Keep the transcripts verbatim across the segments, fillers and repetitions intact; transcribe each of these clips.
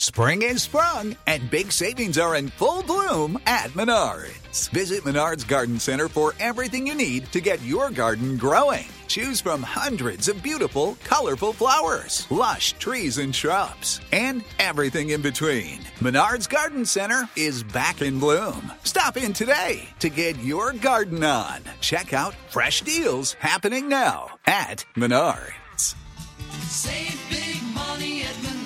Spring is sprung, and big savings are in full bloom at Menards. Visit Menards Garden Center for everything you need to get your garden growing. Choose from hundreds of beautiful, colorful flowers, lush trees and shrubs, and everything in between. Menards Garden Center is back in bloom. Stop in today to get your garden on. Check out fresh deals happening now at Menards. Save big money at Menards.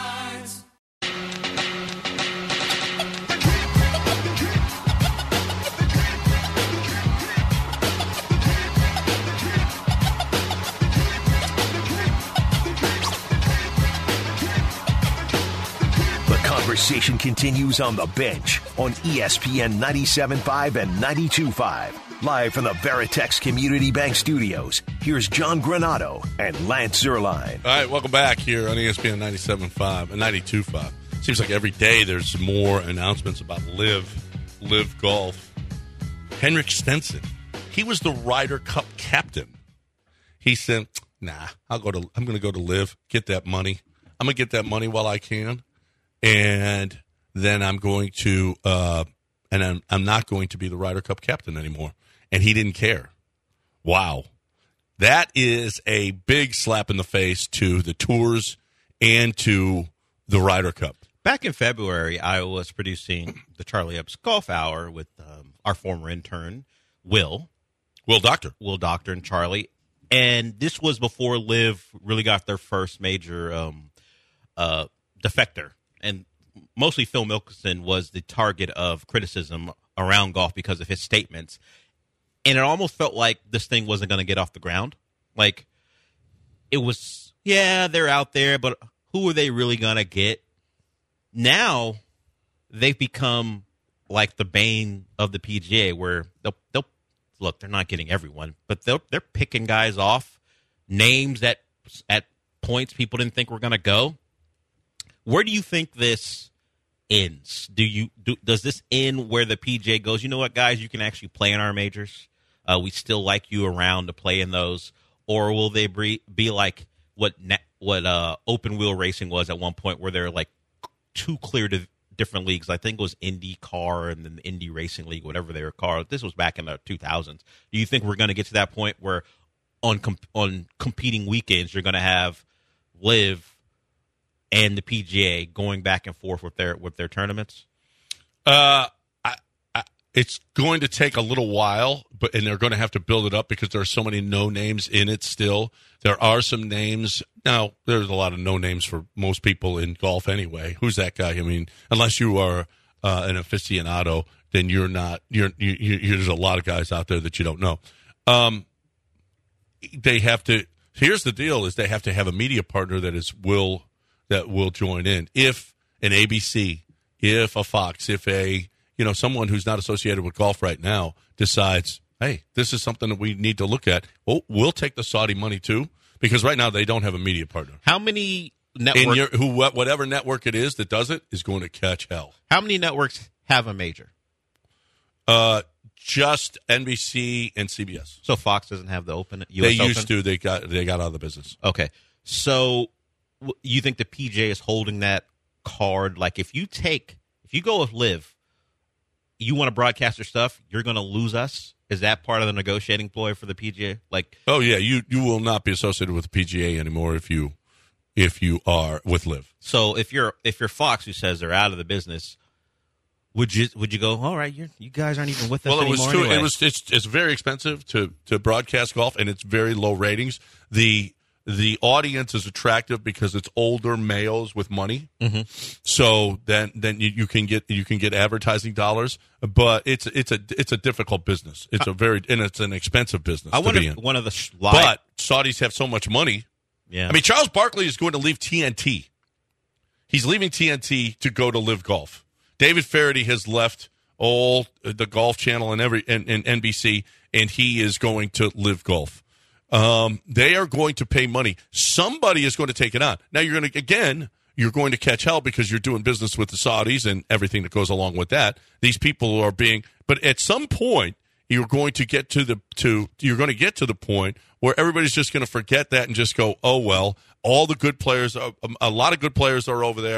Conversation continues on the bench on E S P N ninety-seven point five and ninety-two point five. Live from the Veritex Community Bank Studios, here's John Granato and Lance Zierlein. All right, welcome back here on E S P N ninety-seven point five and ninety-two point five. Seems like every day there's more announcements about Live, Live Golf. Henrik Stenson, he was the Ryder Cup captain. He said, nah, I'll go to, I'm going to go to Live, get that money. I'm going to get that money while I can. And then I'm going to, uh, and I'm, I'm not going to be the Ryder Cup captain anymore. And he didn't care. Wow. That is a big slap in the face to the tours and to the Ryder Cup. Back in February, I was producing the Charlie Epps Golf Hour with um, our former intern, Will. Will Doctor. Will Doctor and Charlie. And this was before Liv really got their first major um, uh, defector. And mostly Phil Mickelson was the target of criticism around golf because of his statements. And it almost felt like this thing wasn't going to get off the ground. Like, it was, yeah, they're out there, but who are they really going to get? Now, they've become like the bane of the P G A, where they'll, they'll look, they're not getting everyone, but they're, they're picking guys off, names that at points people didn't think were going to go. Where do you think this ends? Do you do, does this end where the P G A goes, you know what, guys, you can actually play in our majors? Uh, we still like you around to play in those. Or will they be, be like what what uh, open wheel racing was at one point, where they're like two clear to different leagues? I think it was IndyCar and then the Indy Racing League, whatever they were called. This was back in the two thousands. Do you think we're going to get to that point where on comp- on competing weekends you're going to have Live and the P G A going back and forth with their with their tournaments? Uh, I, I, it's going to take a little while, but and they're going to have to build it up because there are so many no names in it still. There are some names. Now, there's a lot of no names for most people in golf anyway. Who's that guy? I mean, unless you are uh, an aficionado, then you're not. You're, you, you, there's a lot of guys out there that you don't know. Um, they have to. Here's the deal: is they have to have a media partner that is will. that will join in. If an A B C, if a Fox, if a, you know, someone who's not associated with golf right now decides, hey, this is something that we need to look at, well, we'll take the Saudi money too, because right now they don't have a media partner. How many networks? In your, who, whatever network it is that does it is going to catch hell. How many networks have a major? Uh, just N B C and C B S. So Fox doesn't have the open. U S they used open? to. They got they got out of the business. Okay, so you think the P G A is holding that card? Like, if you take, if you go with Live, you want to broadcast your stuff, you're going to lose us? Is that part of the negotiating ploy for the P G A? Like, oh yeah, you you will not be associated with the P G A anymore if you if you are with Live. So if you're if you're Fox, who says they're out of the business, would you would you go, all right, you you guys aren't even with us well, it anymore? was too, anyway? it was it's it's very expensive to to broadcast golf, and it's very low ratings. The The audience is attractive because it's older males with money. Mm-hmm. So then, then you, you can get you can get advertising dollars, but it's it's a it's a difficult business. It's a very and it's an expensive business. I to wonder be if in. one of the sh- live, But Saudis have so much money. Yeah, I mean, Charles Barkley is going to leave T N T. He's leaving T N T to go to Live Golf. David Faraday has left all the Golf Channel and every and, and N B C, and he is going to Live Golf. Um, they are going to pay money. Somebody is going to take it on. Now you're going to, again, you're going to catch hell because you're doing business with the Saudis and everything that goes along with that. These people are being, but at some point you're going to get to the, to, you're going to get to the point where everybody's just going to forget that and just go, oh, well, all the good players, are, a lot of good players are over there.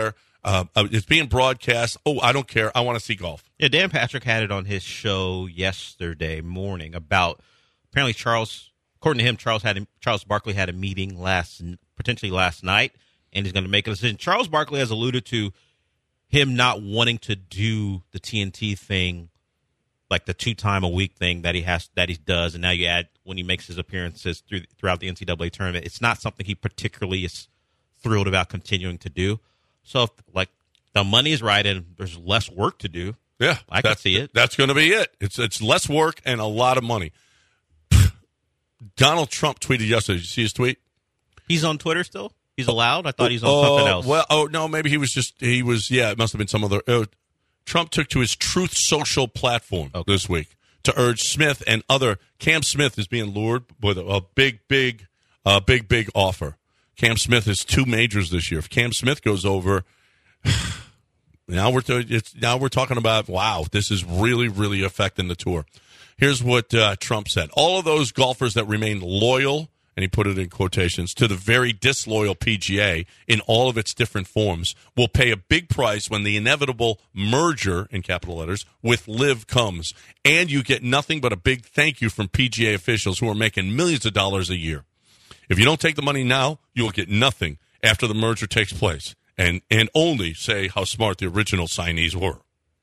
Uh, uh, it's being broadcast. Oh, I don't care. I want to see golf. Yeah, Dan Patrick had it on his show yesterday morning about apparently Charles. According to him, Charles had a, Charles Barkley had a meeting last potentially last night, and he's going to make a decision. Charles Barkley has alluded to him not wanting to do the T N T thing, like the two time a week thing that he has that he does, and now you add when he makes his appearances through, throughout the N C double A tournament. It's not something he particularly is thrilled about continuing to do. So, if, like, the money is right and there's less work to do, yeah, I can see it. That's going to be it. It's it's less work and a lot of money. Donald Trump tweeted yesterday. Did you see his tweet? He's on Twitter still? He's allowed? I thought he's on oh, something else. Well, oh, no, maybe he was just, he was, yeah, it must have been some other. Uh, Trump took to his Truth Social platform okay. this week to urge Smith and other, Cam Smith is being lured with a, a big, big, uh, big, big offer. Cam Smith has two majors this year. If Cam Smith goes over, now we're th- it's, now we're talking about, wow, this is really, really affecting the tour. Here's what uh, Trump said. All of those golfers that remain loyal, and he put it in quotations, to the very disloyal P G A in all of its different forms will pay a big price when the inevitable merger, in capital letters, with LIV comes. And you get nothing but a big thank you from P G A officials who are making millions of dollars a year. If you don't take the money now, you'll get nothing after the merger takes place, and and only say how smart the original signees were.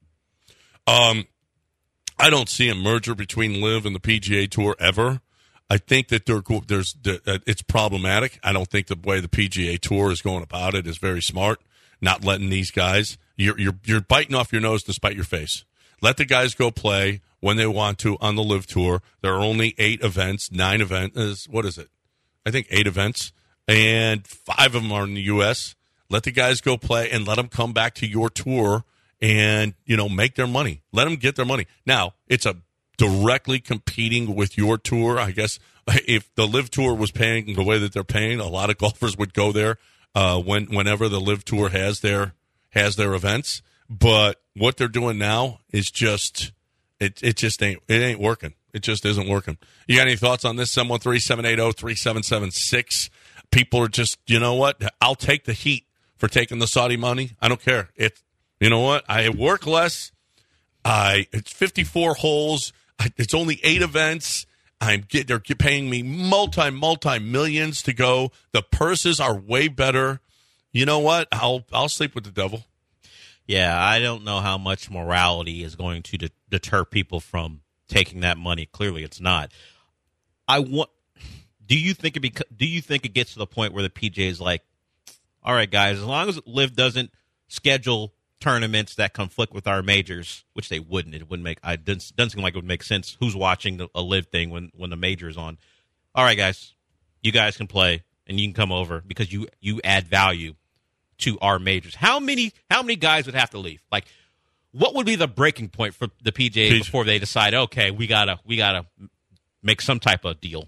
Um, I don't see a merger between LIV and the P G A Tour ever. I think that there, there's it's problematic. I don't think the way the P G A Tour is going about it is very smart. Not letting these guys, you're you're you're biting off your nose to spite your face. Let the guys go play when they want to on the LIV Tour. There are only eight events, nine events. What is it? I think eight events, and five of them are in the U S. Let the guys go play and let them come back to your tour and, you know, make their money. Let them get their money. Now, it's a directly competing with your tour. I guess if the LIV Tour was paying the way that they're paying, a lot of golfers would go there uh, when whenever the LIV Tour has their has their events. But what they're doing now is just it. It just ain't it ain't working. It just isn't working. You got any thoughts on this? seven one three, seven eight zero, three seven seven six. People are just, you know what? I'll take the heat for taking the Saudi money. I don't care. It's, you know what? I work less. I It's fifty-four holes. I, it's only eight events. I'm get, they're paying me multi, multi millions to go. The purses are way better. You know what? I'll I'll sleep with the devil. Yeah, I don't know how much morality is going to de- deter people from taking that money. Clearly, it's not. I want. Do you think it? Beca- do you think it gets to the point where the P G A is like, all right, guys, as long as LIV doesn't schedule tournaments that conflict with our majors, which they wouldn't. It wouldn't make. I doesn't, doesn't seem like it would make sense. Who's watching the, a LIV thing when when the major is on? All right, guys, you guys can play and you can come over because you you add value to our majors. How many how many guys would have to leave? Like, what would be the breaking point for the P G A before they decide, okay, we gotta we gotta make some type of deal?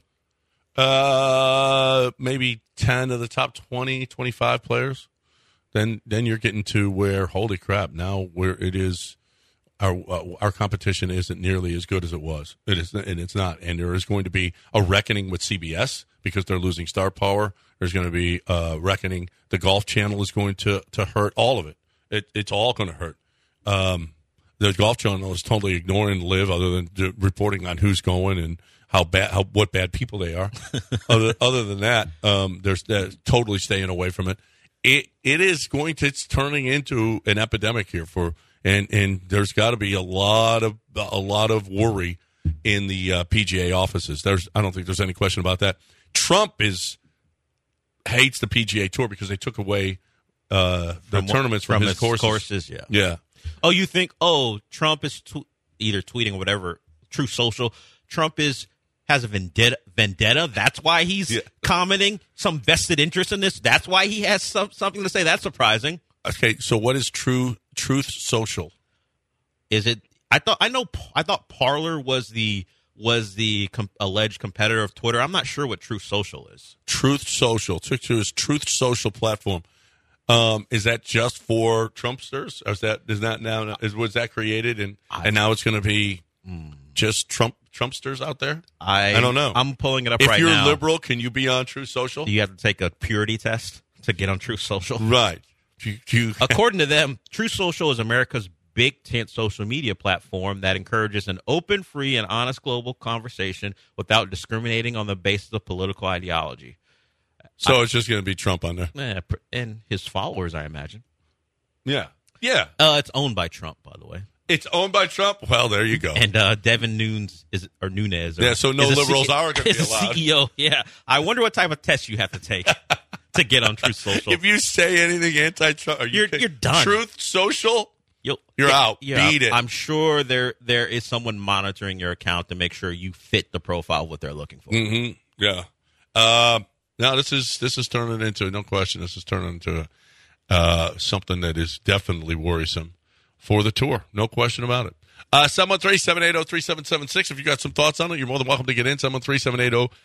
Uh, maybe ten of the top twenty, twenty-five players. Then then you're getting to where, holy crap, now where it is, our uh, our competition isn't nearly as good as it was. It is, and it's not. And there is going to be a reckoning with C B S because they're losing star power. There's going to be a reckoning. The Golf Channel is going to, to hurt. All of it. It it's all going to hurt. Um, the Golf Channel is totally ignoring LIV, other than d- reporting on who's going and how bad, how what bad people they are. other other than that, um, they're, they're totally staying away from it. It it is going to it's turning into an epidemic here for and and there's got to be a lot of a lot of worry in the uh, P G A offices. There's I don't think there's any question about that. Trump is hates the P G A Tour because they took away uh, the from, tournaments from, from his, his courses. courses. Yeah, yeah. Oh, you think? Oh, Trump is tw- either tweeting or whatever. Truth Social. Trump is. Has a vendetta, vendetta. That's why he's yeah. commenting some vested interest in this. That's why he has some, something to say. That's surprising. Okay, so what is True Truth Social? Is it? I thought I know. I thought Parler was the was the com- alleged competitor of Twitter. I'm not sure what Truth Social is. Truth Social. Took to his Truth Social platform. Um, is that just for Trumpsters? Or is that is that now? Is was that created and I, and now it's going to be mm. just Trump? Trumpsters out there? I I don't know. I'm pulling it up if right now. If now. you're liberal, can you be on Truth Social? Do you have to take a purity test to get on Truth Social? Right. you, you According to them, Truth Social is America's big tent social media platform that encourages an open, free, and honest global conversation without discriminating on the basis of political ideology. so it's just going to be Trump on there. Eh, pr- and his followers, I imagine. Yeah. Yeah. Uh, it's owned by Trump, by the way. It's owned by Trump? Well, there you go. And uh, Devin Nunes is or Nunez. Or, Yeah, so no is a liberals C- are gonna be is a allowed. C E O. Yeah. I wonder what type of test you have to take to get on Truth Social. If you say anything anti-Trump, or you You're- pick you're done. Truth Social, You'll, You're yeah, out. yeah, Beat it. I'm sure there there is someone monitoring your account to make sure you fit the profile of what they're looking for. mm-hmm. yeah. Uh, now this is this is turning into no question. This is turning into uh, something that is definitely worrisome for the tour. No question about it. Uh, seven one three, seven eight zero, three seven seven six. If you got some thoughts on it, you're more than welcome to get in. seven one three, seven eight zero,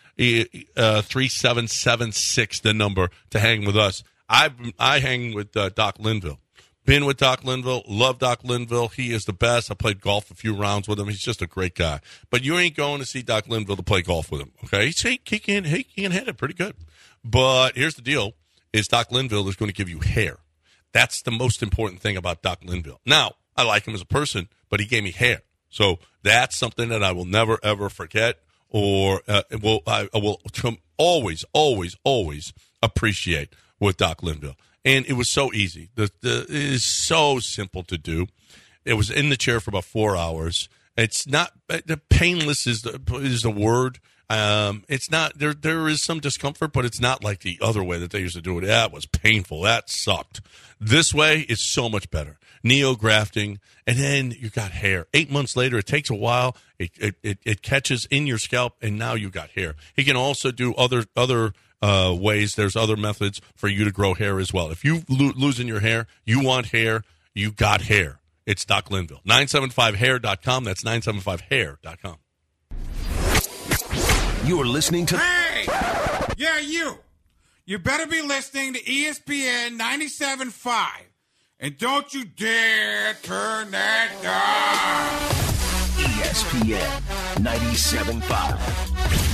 three seven seven six, the number to hang with us. I I hang with uh, Doc Linville. Been with Doc Linville. Love Doc Linville. He is the best. I played golf a few rounds with him. He's just a great guy. But you ain't going to see Doc Linville to play golf with him, okay? He's, he, he, can, he can hit it pretty good. But here's the deal, is Doc Linville is going to give you hair. That's the most important thing about Doc Linville. Now, I like him as a person, but he gave me hair. So that's something that I will never, ever forget or uh, will I, I will always, always, always appreciate with Doc Linville. And it was so easy. The, the, it is so simple to do. It was in the chair for about four hours. It's not the painless is the is the word. Um, it's not there. There is some discomfort, but it's not like the other way that they used to do it. That was painful. That sucked. This way is so much better. Neo grafting, and then you got hair. Eight months later, it takes a while. It it it, it catches in your scalp, and now you got hair. He can also do other other. Uh, ways. There's other methods for you to grow hair as well. If you lo- losing your hair, you want hair, you got hair. It's Doc Linville. nine seven five hair dot com. That's nine seven five hair dot com. You're listening to Hey! Yeah, you. You better be listening to E S P N ninety-seven point five. And don't you dare turn that down. E S P N ninety-seven point five.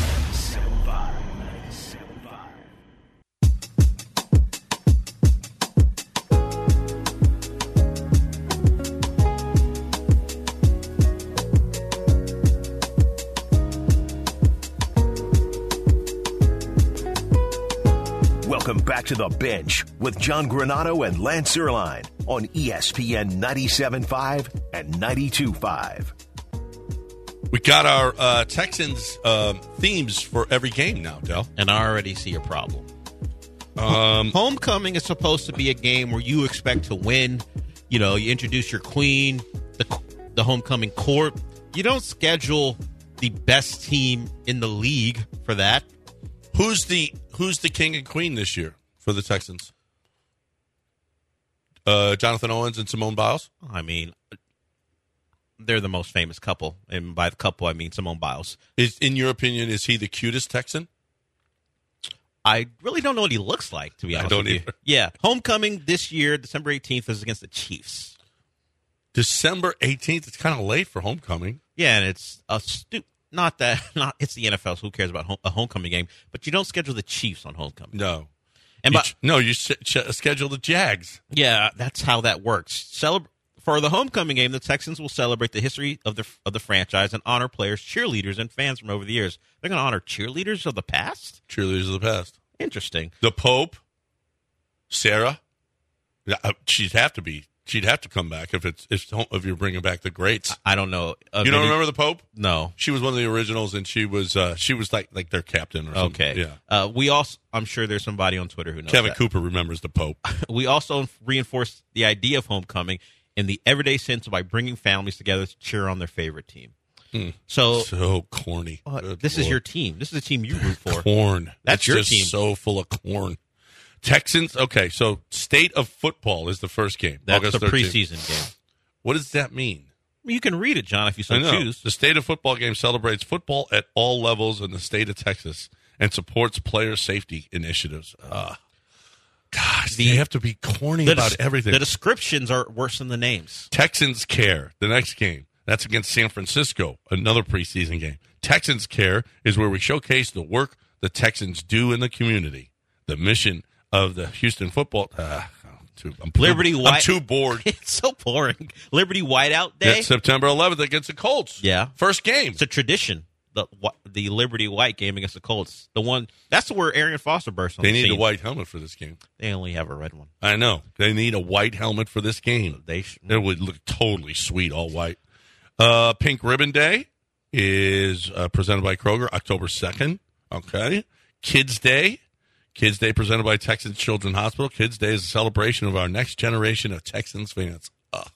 Welcome back to The Bench with John Granato and Lance Erline on E S P N ninety-seven point five and ninety-two point five. We got our uh, Texans uh, themes for every game now, Del. And I already see a problem. Um, Homecoming is supposed to be a game where you expect to win. You know, you introduce your queen, the the homecoming court. You don't schedule the best team in the league for that. who's the who's the king and queen this year for the Texans? Uh, Jonathan Owens and Simone Biles? I mean, they're the most famous couple. And by the couple, I mean Simone Biles. Is, in your opinion, is he the cutest Texan? I really don't know what he looks like, to be I honest don't with you. either. Yeah, homecoming this year, December eighteenth, is against the Chiefs. December eighteenth. It's kind of late for homecoming. Yeah, and it's a stu- not that not it's the N F L, so who cares about home, a homecoming game? But you don't schedule the Chiefs on homecoming. No. And You by, ch- no, you sh- ch- schedule the Jags. yeah, that's how that works. Celeb- for the homecoming game, the Texans will celebrate the history of the of the franchise and honor players, cheerleaders, and fans from over the years. They're going to honor cheerleaders of the past? Cheerleaders of the past. Interesting. The Pope, Sarah. Yeah, uh, she'd have to be. She'd have to come back if it's if if you're bringing back the greats. I don't know. Uh, You don't maybe- remember the Pope? No. She was one of the originals, and she was uh, she was like like their captain or something. Okay. Yeah. Uh, we also, I'm sure there's somebody on Twitter who knows Kevin that. Cooper remembers the Pope. We also reinforce the idea of homecoming in the everyday sense by bringing families together to cheer on their favorite team. So So corny. uh, Good this is Lord. your team. This is the team you root for. Corn. That's It's your just team. So full of corn. Texans. Okay, so State of Football is the first game. That's August the thirteenth. preseason game. What does that mean? You can read it, John, if you so I know. choose. The State of Football game celebrates football at all levels in the state of Texas and supports player safety initiatives. Uh, gosh, The- they have to be corny The about des- everything. The descriptions are worse than the names. Texans Care, the next game. That's against San Francisco, another preseason game. Texans Care is where we showcase the work the Texans do in the community. The mission of the Houston football. Uh, too. I'm Liberty too, White. I'm too bored. It's so boring. Liberty Whiteout Day. It's September eleventh against the Colts. Yeah. First game. It's a tradition. The the Liberty White game against the Colts. The one that's where Arian Foster burst on They the need scene. a white helmet for this game. They only have a red one. I know. They need a white helmet for this game. They sh- It would look totally sweet, all white. Uh, Pink Ribbon Day is uh, presented by Kroger, October second. Okay. Kids Day. Kids Day presented by Texans Children's Hospital. Kids Day is a celebration of our next generation of Texans fans. Ugh.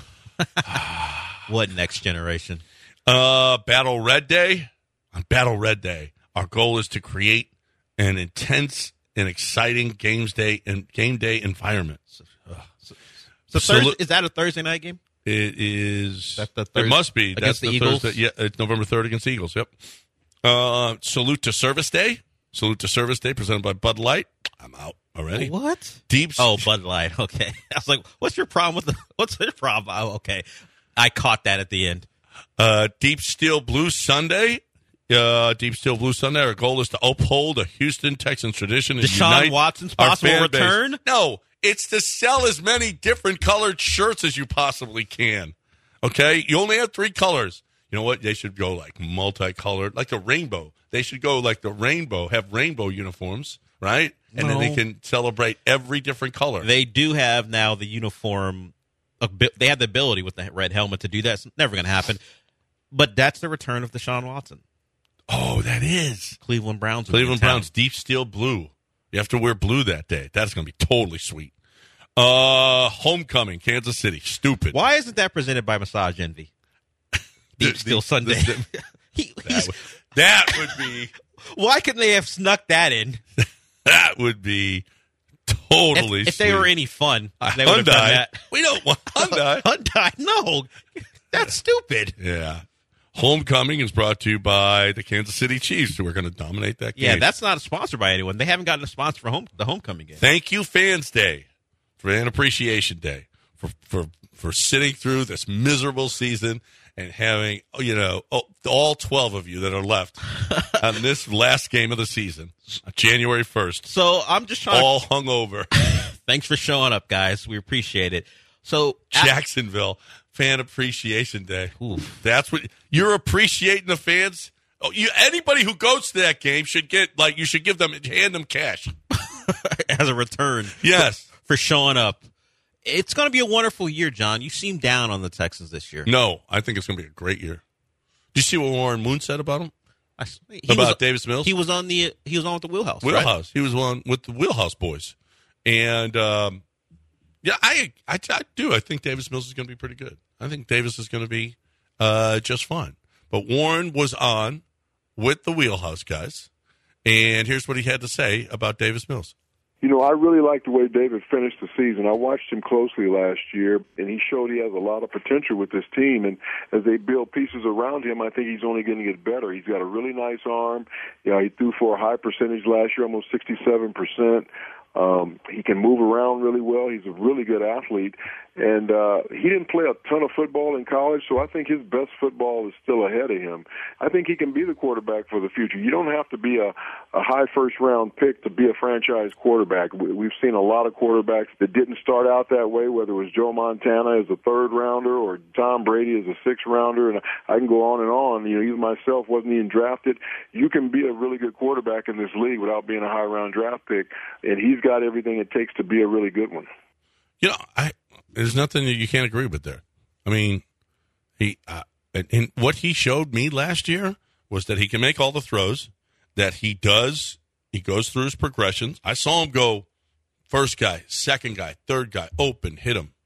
What next generation? Uh, Battle Red Day. On Battle Red Day, our goal is to create an intense and exciting games day and game day environment. Ugh. So Salu- Thursday, is that a Thursday night game? It is. That's the it Thurs- must be. That's against the the Eagles? Thursday. Yeah, it's November third against the Eagles. Yep. Uh, Salute to Service Day. Salute to Service Day presented by Bud Light. I'm out already. What? Deep. Oh, Bud Light. Okay. I was like, what's your problem with the, what's your problem? Oh, okay. I caught that at the end. Uh, Deep Steel Blue Sunday. Uh, Deep Steel Blue Sunday. Our goal is to uphold a Houston Texans tradition and Deshaun unite Watson's our possible fan base. return? No, it's to sell as many different colored shirts as you possibly can. Okay, you only have three colors. You know what? They should go like multicolored, like a rainbow. They should go like the rainbow, have rainbow uniforms, right? And No. then they can celebrate every different color. They do have now the uniform. They have the ability with the red helmet to do that. It's never going to happen. But that's the return of Deshaun Watson. Oh, that is. Cleveland Browns. will be in Cleveland town. Browns Deep Steel Blue. You have to wear blue that day. That's going to be totally sweet. Uh, Homecoming, Kansas City. Stupid. Why isn't that presented by Massage Envy? Deep The- Steel the- Sunday. the- he, That he's, would, that would be why couldn't they have snuck that in? that would be totally If, if sweet. they were any fun, they would have done Hyundai. that. We don't want Hyundai. Hyundai, no, that's stupid. Yeah. Homecoming is brought to you by the Kansas City Chiefs, who are going to dominate that game. Yeah, that's not sponsored by anyone. They haven't gotten a sponsor for home the homecoming game. Thank you, Fans Day, for Fan Appreciation Day, for for for sitting through this miserable season and having, you know, oh, all twelve of you that are left on this last game of the season, January first, So I'm just trying. all hungover. Thanks for showing up, guys. We appreciate it. So Jacksonville Fan Appreciation Day. Oof. That's what you're appreciating the fans. Oh, you anybody who goes to that game should get like you should give them hand them cash. as a return Yes. for showing up. It's going to be a wonderful year, John. You seem down on the Texans this year. No, I think it's going to be a great year. Did you see what Warren Moon said about him? I, he About was, Davis Mills? He was on the he was on with the Wheelhouse. right? Wheelhouse. He was on with the Wheelhouse Boys, and um, yeah, I, I I do. I think Davis Mills is going to be pretty good. I think Davis is going to be uh, just fine. But Warren was on with the Wheelhouse guys, and here's what he had to say about Davis Mills. You know, I really like the way David finished the season. I watched him closely last year, and he showed he has a lot of potential with this team. And as they build pieces around him, I think he's only going to get better. He's got a really nice arm. You know, he threw for a high percentage last year, almost sixty-seven percent. Um, he can move around really well. He's a really good athlete. And uh, he didn't play a ton of football in college, so I think his best football is still ahead of him. I think he can be the quarterback for the future. You don't have to be a, a high first-round pick to be a franchise quarterback. We, we've seen a lot of quarterbacks that didn't start out that way, whether it was Joe Montana as a third-rounder or Tom Brady as a sixth-rounder, and I can go on and on. You know, even myself wasn't even drafted. You can be a really good quarterback in this league without being a high-round draft pick, and he's got everything it takes to be a really good one. You know, I there's nothing that you can't agree with there. I mean, he uh, and, and what he showed me last year was that he can make all the throws, that he does. He goes through his progressions. I saw him go first guy, second guy, third guy, open, hit him.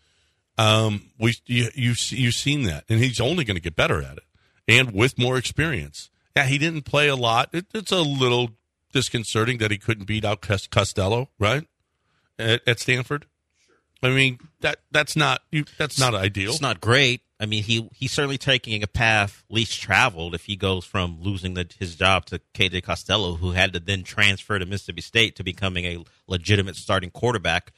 Um, we you you you've seen that, and he's only going to get better at it, and with more experience. Yeah, he didn't play a lot. It, it's a little disconcerting that he couldn't beat out Costello, right, at, at Stanford. I mean, that that's not you, that's not ideal. It's not great. I mean, he he's certainly taking a path least traveled if he goes from losing the, his job to K J Costello, who had to then transfer to Mississippi State to becoming a legitimate starting quarterback.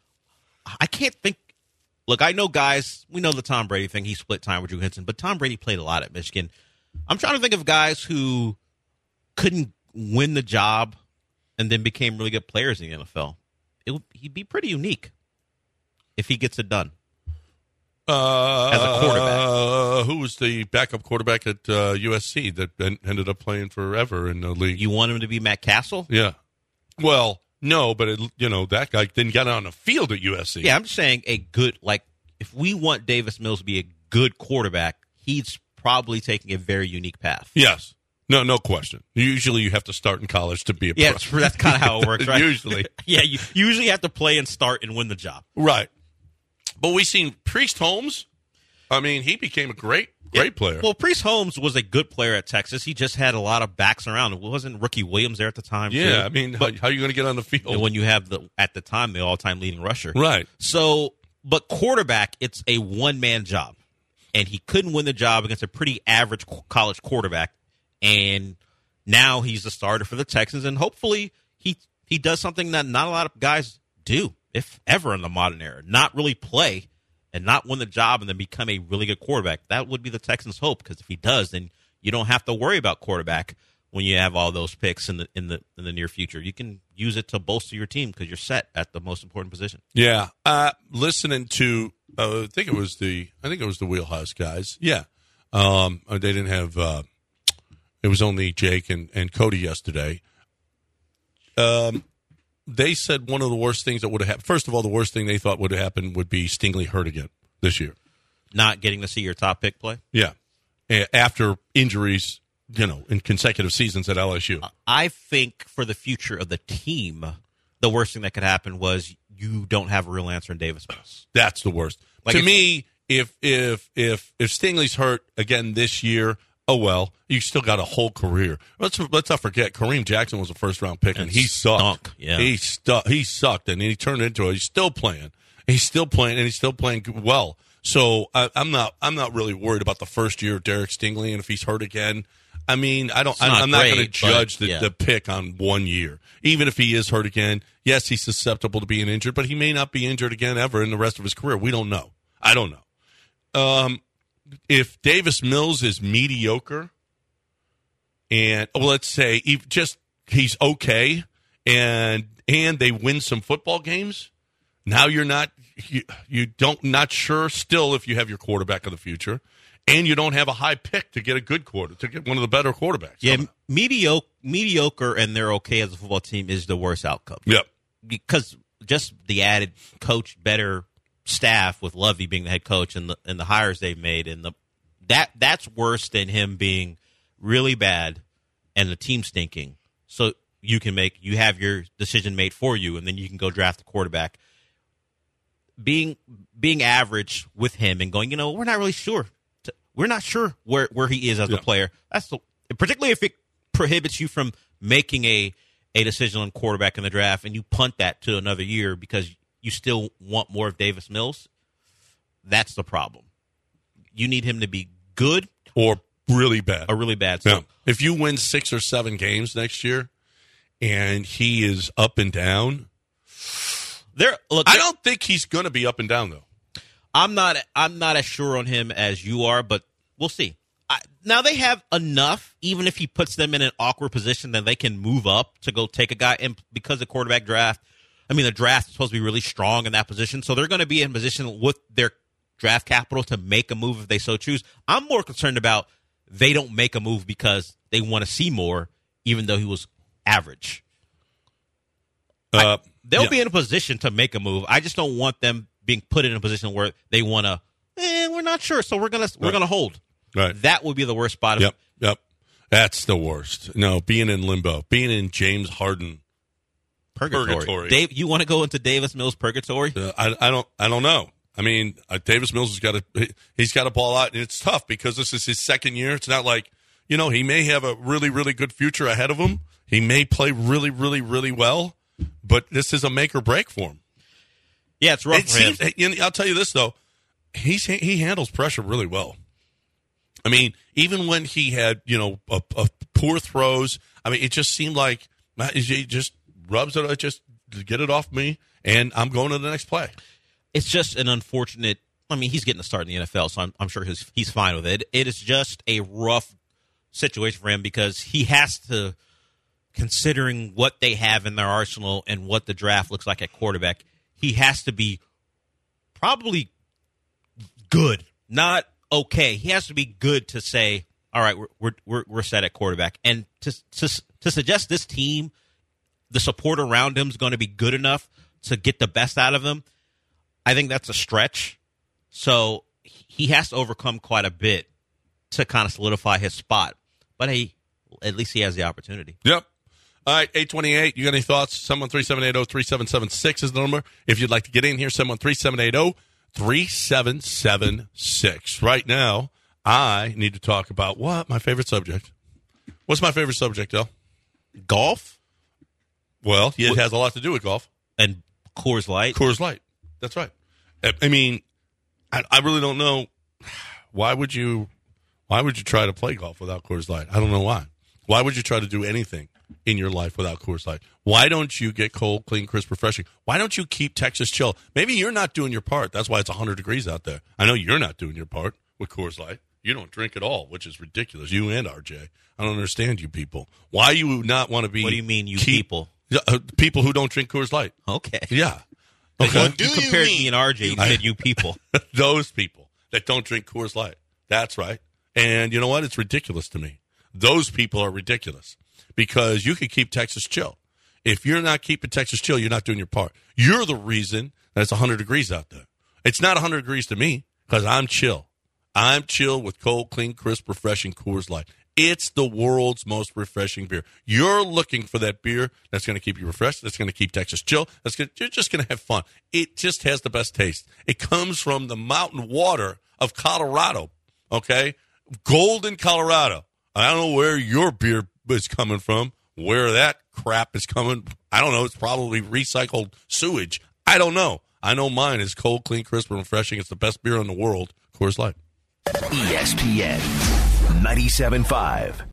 I can't think. Look, I know guys. We know the Tom Brady thing. He split time with Drew Henson, but Tom Brady played a lot at Michigan. I'm trying to think of guys who couldn't win the job and then became really good players in the N F L. It would, he'd be pretty unique. if he gets it done? Uh, As a quarterback. Uh, who was the backup quarterback at uh, U S C that en- ended up playing forever in the league? You want him to be Matt Castle? Yeah. Well, no, but, it, you know, that guy didn't get on the field at U S C. Yeah, I'm just saying a good, like, if we want Davis Mills to be a good quarterback, he's probably taking a very unique path. Yes. No, no question. Usually you have to start in college to be a Yeah, pro. it's, that's kind of how it works, right? Usually. Yeah, you usually have to play and start and win the job. Right. But we've seen Priest Holmes. I mean, he became a great, great Yeah. player. Well, Priest Holmes was a good player at Texas. He just had a lot of backs around. It wasn't Ricky Williams there at the time. yeah, too? I mean, but how, how are you going to get on the field? when you have the at the time the all-time leading rusher, Right. So, but quarterback, it's a one-man job, and he couldn't win the job against a pretty average co- college quarterback, and now he's the starter for the Texans, and hopefully he he does something that not a lot of guys do, if ever, in the modern era. Not really play and not win the job and then become a really good quarterback. That would be the Texans' hope, because if he does, then you don't have to worry about quarterback when you have all those picks in the in the in the near future. You can use it to bolster your team because you're set at the most important position. Yeah. Uh, listening to, uh, I think it was the, I think it was the Wheelhouse guys. Yeah. Um, they didn't have, uh, it was only Jake and, and Cody yesterday. Um, they said one of the worst things that would have happened. First of all, the worst thing they thought would have happened would be Stingley hurt again this year. Not getting to see your top pick play. Yeah. A- After injuries, you know, in consecutive seasons at L S U. I think for the future of the team, the worst thing that could happen was you don't have a real answer in Davis Mills. That's the worst. Like to if- me, if if if if Stingley's hurt again this year, oh well, you still got a whole career. Let's let's not forget Kareem Jackson was a first round pick and, And he sucked. stunk, yeah. He stuck. He sucked, and he turned into it. He's still playing. He's still playing, and he's still playing well. So I, I'm not I'm not really worried about the first year of Derek Stingley, and if he's hurt again. I mean, I don't. It's I'm not I'm not going to great, judge but, the, yeah. the pick on one year, even if he is hurt again. Yes, he's susceptible to being injured, but he may not be injured again ever in the rest of his career. We don't know. I don't know. Um, if Davis Mills is mediocre, and well, let's say if just he's okay, and and they win some football games, now you're not you, you don't not sure still if you have your quarterback of the future. And you don't have a high pick to get a good quarter, to get one of the better quarterbacks. Yeah, mediocre, mediocre, and they're okay as a football team is the worst outcome. Yep. Because just the added coach, better staff with Lovey being the head coach and the and the hires they've made, and the that that's worse than him being really bad and the team stinking. So you can make you have your decision made for you, and then you can go draft a quarterback. Being being average with him and going, you know, we're not really sure. We're not sure where, where he is as Yeah. a player. That's the, particularly if it prohibits you from making a, a decision on quarterback in the draft, and you punt that to another year because you still want more of Davis Mills. That's the problem. You need him to be good Or really bad. or really bad. So Yeah. If you win six or seven games next year, and he is up and down, there. Look, I don't think he's going to be up and down though. I'm not. I'm not as sure on him as you are, but we'll see. I, now they have enough, even if he puts them in an awkward position, that they can move up to go take a guy. And because the quarterback draft, I mean, the draft is supposed to be really strong in that position, so they're going to be in position with their draft capital to make a move if they so choose. I'm more concerned about they don't make a move because they want to see more, even though he was average. Uh, They'll yeah. be in a position to make a move. I just don't want them being put in a position where they want to, eh, we're not sure, so we're gonna we're Right. gonna hold. Right. That would be the worst spot. Of, Yep. Yep. That's the worst. No, being in limbo, being in James Harden. Purgatory. Purgatory. Dave, you want to go into Davis Mills purgatory? Uh, I, I don't. I don't know. I mean, uh, Davis Mills has got to. He, he's got to ball out, and it's tough because this is his second year. It's not like you know he may have a really, really good future ahead of him. He may play really, really, really well, but this is a make or break for him. Yeah, it's rough It for him. seems. And I'll tell you this though, he's he handles pressure really well. I mean, even when he had you know a, a poor throws, I mean, it just seemed like he just rubs it, just get it off me, and I'm going to the next play. It's just an unfortunate. I mean, he's getting a start in the N F L, so I'm, I'm sure he's he's fine with it. It is just a rough situation for him because he has to, considering what they have in their arsenal and what the draft looks like at quarterback, he has to be probably good, not okay. He has to be good to say, all right, we're we're we're, we're set at quarterback. And to, to to suggest this team, the support around him is going to be good enough to get the best out of him, I think that's a stretch. So he has to overcome quite a bit to kind of solidify his spot. But hey, at least he has the opportunity. Yep. All right, eight twenty-eight. You got any thoughts? seven one three, seven eight zero, three seven seven six is the number. If you'd like to get in here, seven one three, seven eight zero, three seven seven six. Right now, I need to talk about what? My favorite subject. What's my favorite subject, El? Golf? Well, it has a lot to do with golf. And Coors Light? Coors Light. That's right. I mean, I, I really don't know. Why would you why would you try to play golf without Coors Light? I don't know why. Why would you try to do anything in your life without Coors Light? Why don't you get cold, clean, crisp, refreshing? Why don't you keep Texas chill? Maybe you're not doing your part. That's why it's one hundred degrees out there. I know you're not doing your part with Coors Light. You don't drink at all, which is ridiculous. You and R J. I don't understand you people. Why you not want to be... What do you mean, you keep, people? Uh, people who don't drink Coors Light. Okay. Yeah. Okay. You, you compared me and R J. You said you people. Those people that don't drink Coors Light. That's right. And you know what? It's ridiculous to me. Those people are ridiculous because you can keep Texas chill. If you're not keeping Texas chill, you're not doing your part. You're the reason that it's one hundred degrees out there. It's not one hundred degrees to me because I'm chill. I'm chill with cold, clean, crisp, refreshing Coors Light. It's the world's most refreshing beer. You're looking for that beer that's going to keep you refreshed, that's going to keep Texas chill, that's gonna, you're just going to have fun. It just has the best taste. It comes from the mountain water of Colorado, okay? Golden, Colorado. I don't know where your beer is coming from, where that crap is coming. I don't know. It's probably recycled sewage. I don't know. I know mine is cold, clean, crisp, and refreshing. It's the best beer in the world, Coors Light. E S P N ninety-seven point five.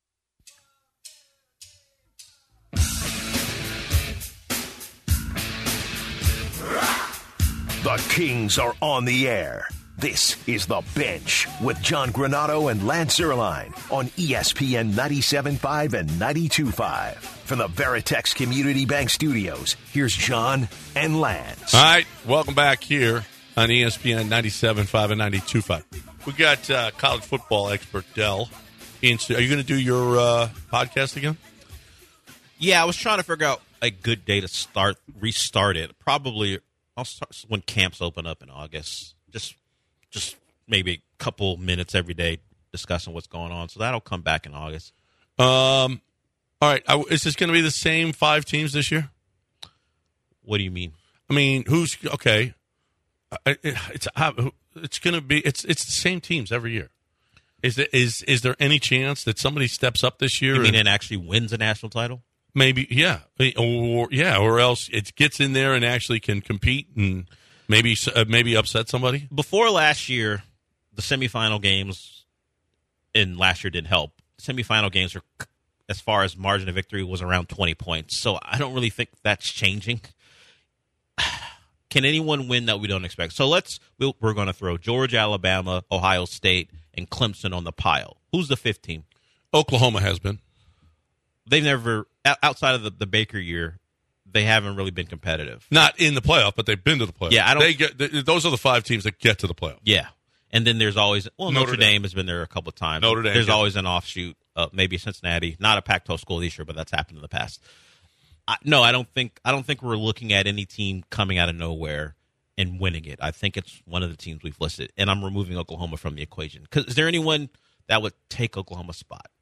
The Kings are on the air. This is The Bench with John Granato and Lance Zierlein on E S P N ninety-seven point five and ninety-two point five. From the Veritex Community Bank Studios, here's John and Lance. All right, welcome back here on E S P N ninety-seven point five and ninety-two point five. We got uh, college football expert Dell. In, are you going to do your uh, podcast again? Yeah, I was trying to figure out a good day to start, restart it. Probably I'll start when camps open up in August. Just, just maybe a couple minutes every day discussing what's going on. So that'll come back in August. Um, all right. I, is this going to be the same five teams this year? What do you mean? I mean, who's okay? It, it's it's going to be it's it's the same teams every year. Is there, is is there any chance that somebody steps up this year? You mean and, and actually wins a national title? Maybe, yeah, or yeah, or else it gets in there and actually can compete and maybe uh, maybe upset somebody. Before last year, the semifinal games in last year didn't help. Semifinal games are, as far as margin of victory, was around twenty points. So I don't really think that's changing. Can anyone win that we don't expect? So let's we'll, we're going to throw Georgia, Alabama, Ohio State, and Clemson on the pile. Who's the fifth team? Oklahoma has been. They've never, outside of the, the Baker year, they haven't really been competitive. Not in the playoff, but they've been to the playoff. Yeah, I don't. They get, they, those are the five teams that get to the playoff. Yeah, and then there's always well, Notre, Notre Dame. Dame has been there a couple of times. Notre Dame. There's yeah. always an offshoot. Uh, maybe Cincinnati, not a Pac twelve school this year, but that's happened in the past. I, no, I don't think. I don't think we're looking at any team coming out of nowhere and winning it. I think it's one of the teams we've listed, and I'm removing Oklahoma from the equation. Because is there anyone that would take Oklahoma's spot?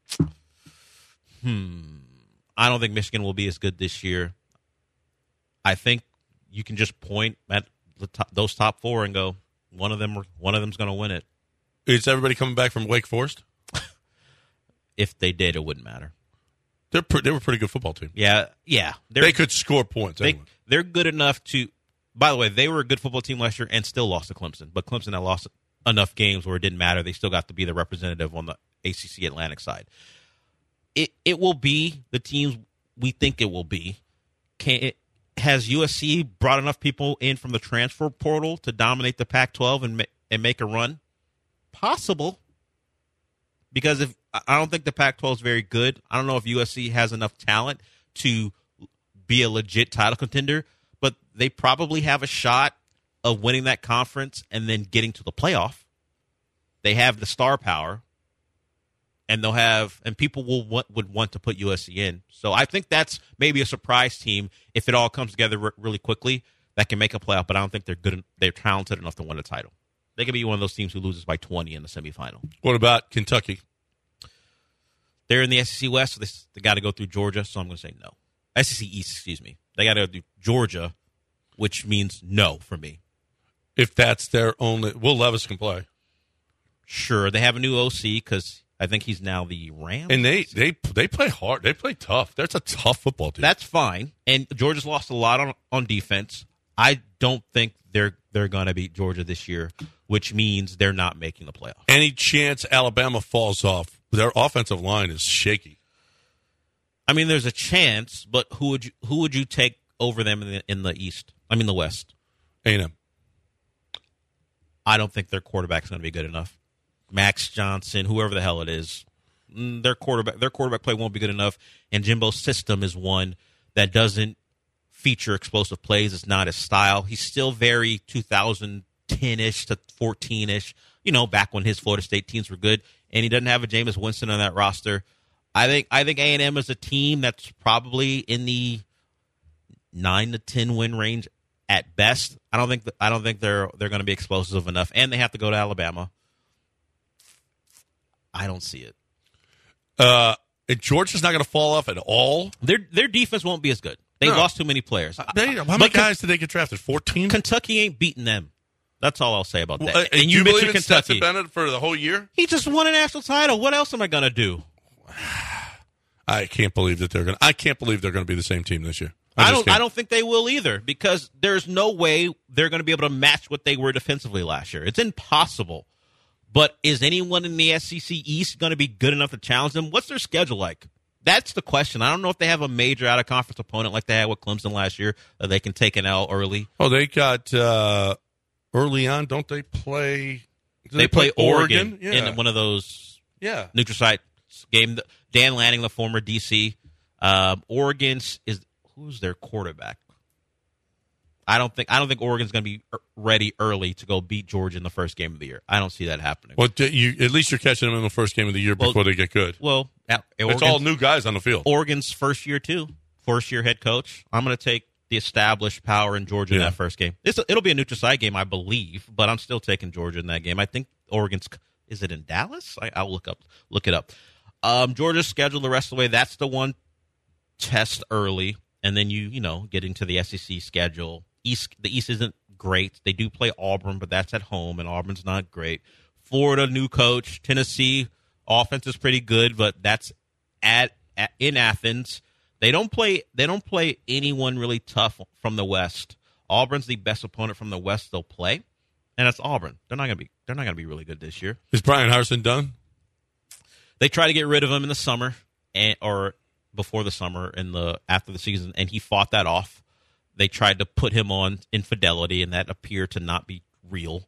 Hmm. I don't think Michigan will be as good this year. I think you can just point at the top, those top four and go, one of them, one of them's going to win it. Is everybody coming back from Wake Forest? If they did, it wouldn't matter. They're pre- they were a pretty good football team. Yeah, yeah. They could score points. They, Anyway. They're good enough to. By the way, they were a good football team last year and still lost to Clemson. But Clemson had lost enough games where it didn't matter. They still got to be the representative on the A C C Atlantic side. It it will be the teams we think it will be. Can it, has U S C brought enough people in from the transfer portal to dominate the Pac twelve and ma- and make a run? Possible. Because if I don't think the Pac twelve is very good. I don't know if U S C has enough talent to be a legit title contender, but they probably have a shot of winning that conference and then getting to the playoff. They have the star power, and they'll have, and people will want, would want to put U S C in. So I think that's maybe a surprise team if it all comes together re- really quickly that can make a playoff. But I don't think they're good. They're talented enough to win a title. They could be one of those teams who loses by twenty in the semifinal. What about Kentucky? They're in the S E C West, so they, they got to go through Georgia. So I'm going to say no. S E C East, excuse me. They got to go through Georgia, which means no for me. If that's their only, Will Levis can play. Sure, they have a new O C because I think he's now the Rams. And they, they they play hard. They play tough. That's a tough football team. That's fine. And Georgia's lost a lot on, on defense. I don't think they're they're going to beat Georgia this year, which means they're not making the playoff. Any chance Alabama falls off? Their offensive line is shaky. I mean, there's a chance, but who would you who would you take over them in the, in the East? I mean, the West. A and M. I don't think their quarterback's going to be good enough. Max Johnson, whoever the hell it is, their quarterback their quarterback play won't be good enough. And Jimbo's system is one that doesn't feature explosive plays. It's not his style. He's still very two thousand ten-ish to fourteen-ish, you know, back when his Florida State teams were good. And he doesn't have a Jameis Winston on that roster. I think I think A and M is a team that's probably in the nine to ten win range at best. I don't think th- I don't think they're they're going to be explosive enough, and they have to go to Alabama. I don't see it. Uh, and Georgia's not going to fall off at all. Their their defense won't be as good. They No. lost too many players. Uh, they, how many But Ken- guys did they get drafted? fourteen? Kentucky ain't beating them. That's all I'll say about that. Uh, and you you believe mentioned in Stetson Kentucky. Bennett for the whole year? He just won a national title. What else am I going to do? I can't believe that they're going. to I can't believe they're going to be the same team this year. I, just don't. can't. I don't think they will either because there's no way they're going to be able to match what they were defensively last year. It's impossible. But is anyone in the S E C East going to be good enough to challenge them? What's their schedule like? That's the question. I don't know if they have a major out-of-conference opponent like they had with Clemson last year that they can take an L early. Oh, they got uh, early on. Don't they play? do They, play, Oregon, Yeah. in one of those yeah. neutral site game. Dan Lanning, the former D C, um, Oregon's is who's their quarterback? I don't think I don't think Oregon's going to be ready early to go beat Georgia in the first game of the year. I don't see that happening. Well, d- you at least you're catching them in the first game of the year Well, before they get good. Well, at- It's Oregon's- all new guys on the field. Oregon's first year too, first year head coach. I'm going to take the established power in Georgia in Yeah. that first game. It's a, it'll be a neutral site game, I believe, but I'm still taking Georgia in that game. I think Oregon's is it in Dallas? I, I'll look up look it up. Um, Georgia's scheduled the rest of the way. That's the one test early, and then you you know get into the S E C schedule. East the East isn't great. They do play Auburn, but that's at home, and Auburn's not great. Florida, new coach. Tennessee, offense is pretty good, but that's at, at in Athens. They don't play. They don't play anyone really tough from the West. Auburn's the best opponent from the West they'll play, and that's Auburn. They're not gonna be. They're not gonna be really good this year. Is Brian Harsin done? They try to get rid of him in the summer, and or before the summer, in the after the season, and he fought that off. They tried to put him on infidelity, and that appeared to not be real.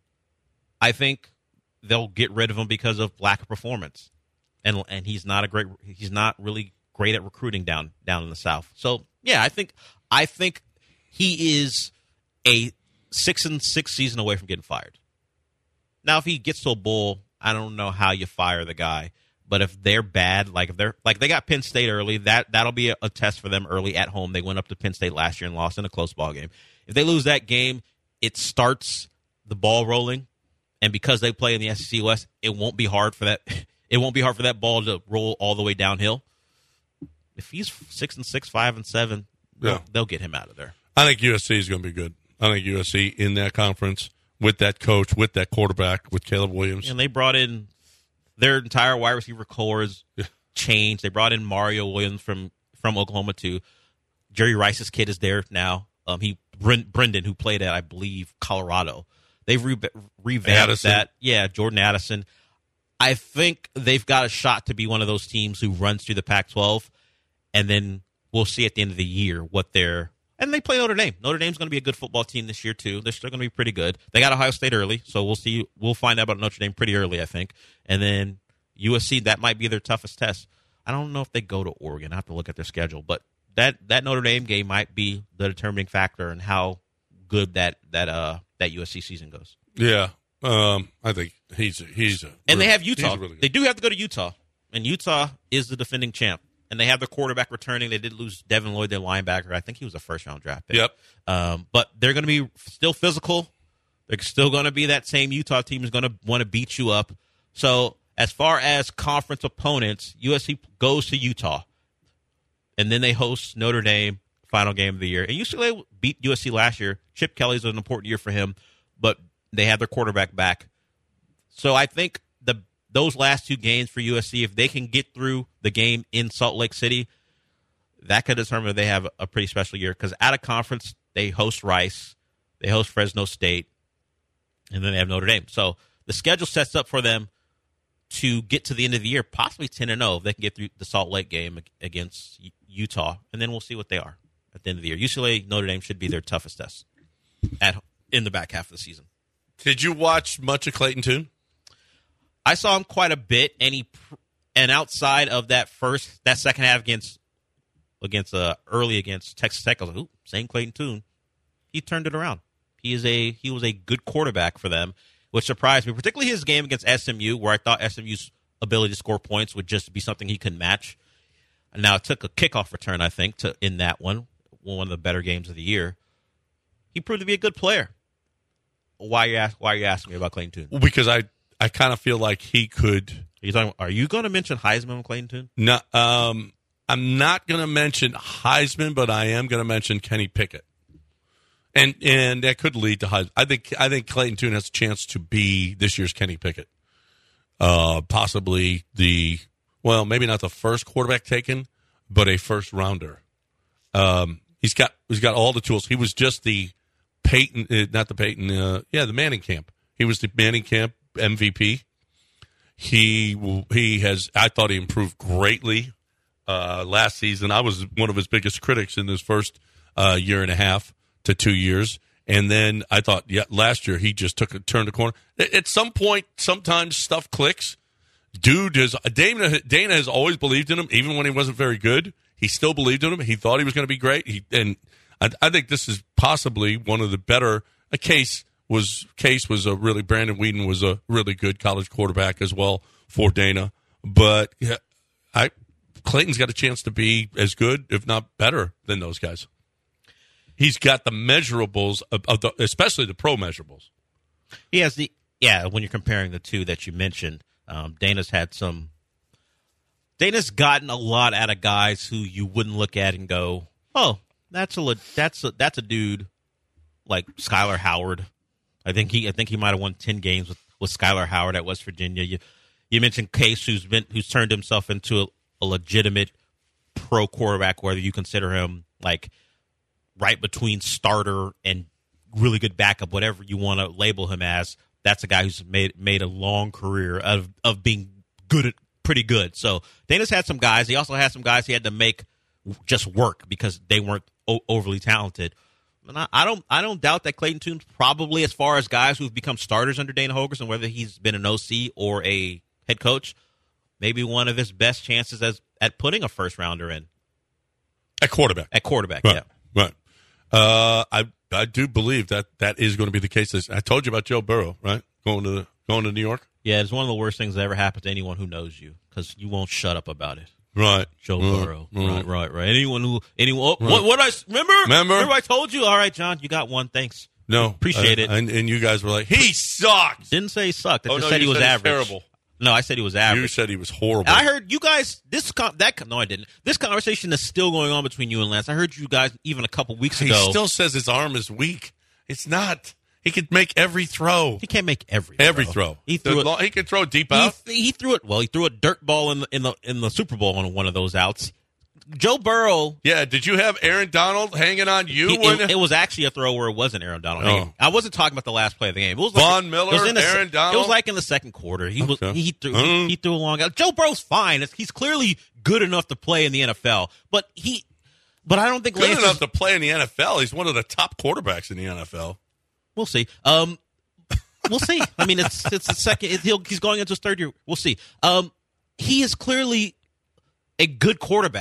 I think they'll get rid of him because of lack of performance, and and he's not a great. He's not really great at recruiting down down in the South. So yeah, I think I think he is a six and six season away from getting fired. Now, if he gets to a bowl, I don't know how you fire the guy. But if they're bad, like if they're like they got Penn State early, that that'll be a, a test for them early at home. They went up to Penn State last year and lost in a close ball game. If they lose that game, it starts the ball rolling, and because they play in the S E C West, it won't be hard for that. It won't be hard for that ball to roll all the way downhill. If he's six and six, five and seven, Yeah. they'll, they'll get him out of there. I think U S C is going to be good. I think U S C in that conference with that coach, with that quarterback, with Caleb Williams. And they brought in their entire wide receiver core is Yeah. changed. They brought in Mario Williams from, from Oklahoma too. Jerry Rice's kid is there now. Um, he Brendan, who played at I believe Colorado. They've re- revamped Addison. that. Yeah, Jordan Addison. I think they've got a shot to be one of those teams who runs through the Pac twelve, and then we'll see at the end of the year what they're. And they play Notre Dame. Notre Dame's going to be a good football team this year too. They're still going to be pretty good. They got Ohio State early, so we'll see. We'll find out about Notre Dame pretty early, I think. And then U S C, that might be their toughest test. I don't know if they go to Oregon. I have to look at their schedule, but that that Notre Dame game might be the determining factor in how good that that uh that U S C season goes. Yeah, um, I think he's a, he's a and really, they have Utah. really good. They do have to go to Utah, and Utah is the defending champ. And they have their quarterback returning. They did lose Devin Lloyd, their linebacker. I think he was a first round draft pick. Yep. Um, but they're going to be still physical. They're still going to be that same Utah team is going to want to beat you up. So as far as conference opponents, U S C goes to Utah, and then they host Notre Dame, final game of the year. And U C L A beat U S C last year. Chip Kelly's an important year for him, but they have their quarterback back. So I think the those last two games for U S C, if they can get through the game in Salt Lake City, that could determine if they have a pretty special year. Because out of conference, they host Rice, they host Fresno State, and then they have Notre Dame. So the schedule sets up for them to get to the end of the year, possibly ten and oh, if they can get through the Salt Lake game against Utah, and then we'll see what they are at the end of the year. U C L A, Notre Dame should be their toughest test at in the back half of the season. Did you watch much of Clayton Tune? I saw him quite a bit, and he and outside of that first that second half against against uh, early against Texas Tech, I was like, ooh, same Clayton Tune. He turned it around. He is a he was a good quarterback for them, which surprised me, particularly his game against S M U, where I thought S M U's ability to score points would just be something he couldn't match. And now it took a kickoff return, I think, to in that one, one of the better games of the year. He proved to be a good player. Why you ask, why are you asking me about Clayton Tune? Because I, I kind of feel like he could. Are you, talking, are you going to mention Heisman and Clayton Tune? No, um, I'm not going to mention Heisman, but I am going to mention Kenny Pickett. And and that could lead to Heisman. I think I think Clayton Tune has a chance to be this year's Kenny Pickett. Uh, possibly the, well, maybe not the first quarterback taken, but a first rounder. Um, he's got he's got all the tools. He was just the Peyton, uh, not the Peyton, uh, yeah, the Manning camp. He was the Manning camp M V P. He he has. I thought he improved greatly uh, last season. I was one of his biggest critics in his first uh, year and a half to two years, and then I thought, yeah, last year he just took a turned a corner. At some point, sometimes stuff clicks. Dude is Dana. Dana has always believed in him, even when he wasn't very good. He still believed in him. He thought he was going to be great. He and I, I think this is possibly one of the better. A case was case was a really Brandon Weeden was a really good college quarterback as well for Dana. But yeah, I Clayton's got a chance to be as good, if not better, than those guys. He's got the measurables of, of the, especially the pro measurables. He has the yeah. When you're comparing the two that you mentioned, um, Dana's had some. Dana's gotten a lot out of guys who you wouldn't look at and go, "Oh, that's a that's a that's a dude like Skylar Howard." I think he I think he might have won ten games with, with Skylar Howard at West Virginia. You you mentioned Case, who's been who's turned himself into a, a legitimate pro quarterback, whether you consider him like right between starter and really good backup, whatever you want to label him as. That's a guy who's made made a long career of of being good at pretty good. So Dana's had some guys. He also had some guys he had to make just work because they weren't o- overly talented. And I, I don't I don't doubt that Clayton Tune's probably, as far as guys who've become starters under Dana Holgorsen, whether he's been an O C or a head coach, maybe one of his best chances as at putting a first rounder in at quarterback. At quarterback, right. yeah. Right. Uh, I I do believe that that is going to be the case. I told you about Joe Burrow, right? Going to going to New York. Yeah, it's one of the worst things that ever happened to anyone who knows you because you won't shut up about it. Right, Joe right. Burrow. Right. Right, right, right. Anyone who anyone. Oh, Right. What? What I remember? Remember? Remember I told you. All right, John, you got one. Thanks. No, Appreciate I- it. And, and you guys were like, he sucks. Didn't say he sucked. I Oh, just no, said he you was said he's average. terrible. No, I said he was average. You said he was horrible. I heard you guys. This con- that no, I didn't. This conversation is still going on between you and Lance. I heard you guys even a couple weeks he ago. still says his arm is weak. It's not. He could make every throw. He can't make every Every throw. throw. He The threw it. lo- He could throw deep He, out. he threw it. Well, he threw a dirt ball in the in the in the Super Bowl on one of those outs. Joe Burrow. Yeah. Did you have Aaron Donald hanging on you? He, when it, it was actually a throw where it wasn't Aaron Donald. Oh. I wasn't talking about the last play of the game. It was Von like, Miller, it was in the, Aaron It Donald? was like in the second quarter. He was Okay. he threw Mm. he, he threw a long out. Joe Burrow's fine. It's, he's clearly good enough to play in the N F L. But he, but I don't think good Lance enough is, to play in the N F L. He's one of the top quarterbacks in the N F L. We'll see. Um, we'll see. I mean, it's it's the second. It, he'll, he's going into his third year. We'll see. Um, he is clearly a good quarterback.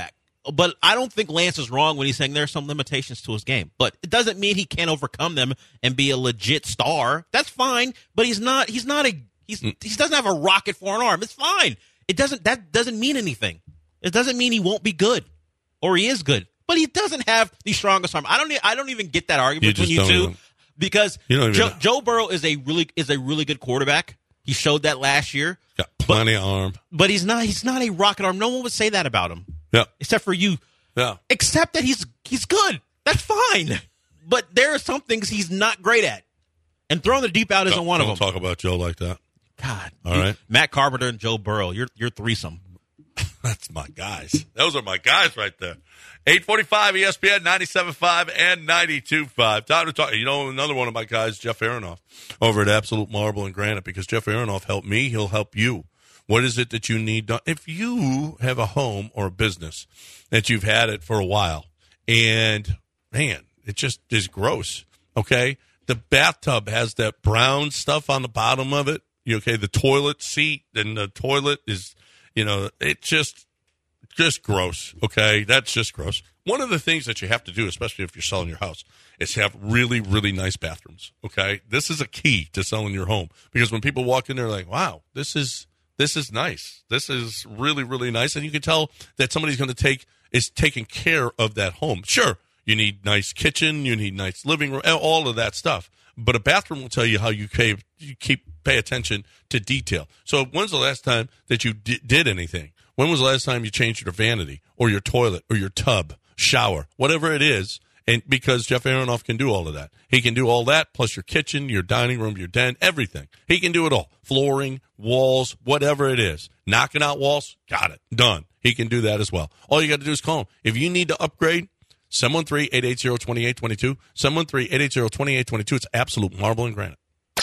but I don't think Lance is wrong when he's saying there are some limitations to his game. But it doesn't mean he can't overcome them and be a legit star. That's fine. But he's not. He's not a. He's he doesn't have a rocket for an arm. It's fine. It doesn't. That doesn't mean anything. It doesn't mean he won't be good, or he is good. But he doesn't have the strongest arm. I don't. I don't even get that argument You between just you don't two even- because You don't even Joe, know. Joe Burrow is a really is a really good quarterback. He showed that last year. Got plenty of arm. But he's not. He's not a rocket arm. No one would say that about him, Yeah. except for you. Yeah. Except that he's he's good. That's fine. But there are some things he's not great at, and throwing the deep out isn't Don't- one of don't them. talk about Joe like that. God. All you- right. Matt Carpenter and Joe Burrow. You're you're threesome. That's my guys. Those are my guys right there. eight forty-five E S P N ninety-seven point five and ninety-two point five. Time to talk. You know, another one of my guys, Jeff Aronoff, over at Absolute Marble and Granite, because Jeff Aronoff helped me. He'll help you. What is it that you need done? If you have a home or a business that you've had it for a while and, man, it just is gross, okay? The bathtub has that brown stuff on the bottom of it. You okay? The toilet seat and the toilet is, you know, it just, just gross, okay? That's just gross. One of the things that you have to do, especially if you're selling your house, is have really, really nice bathrooms, okay? This is a key to selling your home, because when people walk in, they're like, wow, this is this is nice. This is really, really nice. And you can tell that somebody's going to take, is taking care of that home. Sure, you need nice kitchen, you need nice living room, all of that stuff. But a bathroom will tell you how you keep, you keep pay attention to detail. So when's the last time that you di- did anything? When was the last time you changed your vanity or your toilet or your tub, shower, whatever it is? And because Jeff Aronoff can do all of that. He can do all that, plus your kitchen, your dining room, your den, everything. He can do it all. Flooring, walls, whatever it is. Knocking out walls, got it. Done. He can do that as well. All you got to do is call him. If you need to upgrade, seven one three, eight eight zero, two eight two two. seven one three, eight eight zero, two eight two two. It's Absolute Marble and Granite.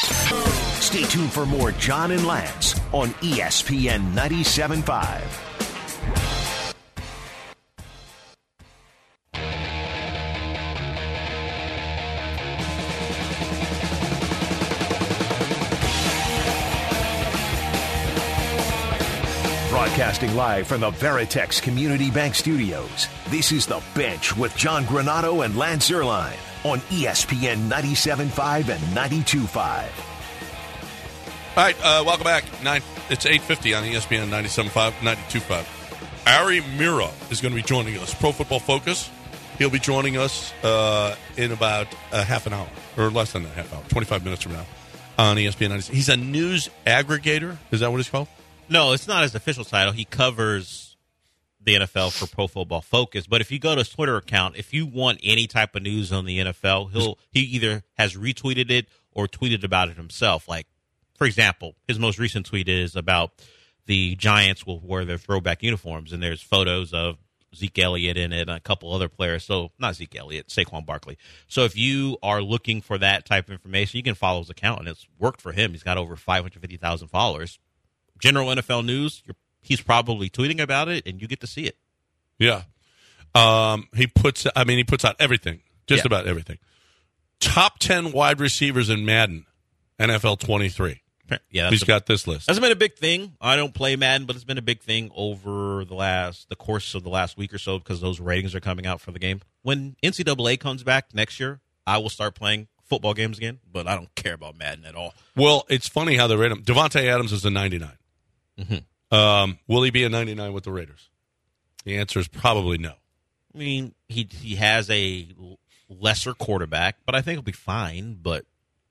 Stay tuned for more John and Lance on E S P N ninety-seven point five. Broadcasting live from the Veritex Community Bank Studios, this is The Bench with John Granato and Lance Zierlein on E S P N ninety-seven point five and ninety-two point five. All right, uh, welcome back. Nine. It's eight fifty on E S P N ninety-seven point five, ninety-two point five. Ari Mira is going to be joining us. Pro Football Focus. He'll be joining us uh, in about a half an hour, or less than a half hour, twenty-five minutes from now on E S P N ninety-seven. He's a news aggregator. Is that what it's called? No, it's not his official title. He covers the N F L for Pro Football Focus. But if you go to his Twitter account, if you want any type of news on the N F L, he'll he either has retweeted it or tweeted about it himself. Like, for example, his most recent tweet is about the Giants will wear their throwback uniforms, and there's photos of Zeke Elliott in it and a couple other players. So, not Zeke Elliott, Saquon Barkley. So, if you are looking for that type of information, you can follow his account, and it's worked for him. He's got over five hundred fifty thousand followers. General N F L news, you're, he's probably tweeting about it, and you get to see it. Yeah. Um, he puts, I mean, he puts out everything, just Yeah. about everything. Top ten wide receivers in Madden, N F L twenty-three. Yeah, that's He's a, got this list. That's been a big thing. I don't play Madden, but it's been a big thing over the last the course of the last week or so because those ratings are coming out for the game. When N C double A comes back next year, I will start playing football games again, but I don't care about Madden at all. Well, it's funny how they rate him. Devontae Adams is a ninety-nine. Mm-hmm. Um, will he be a ninety-nine with the Raiders? The answer is probably no. I mean, he he has a lesser quarterback, but I think he'll be fine. But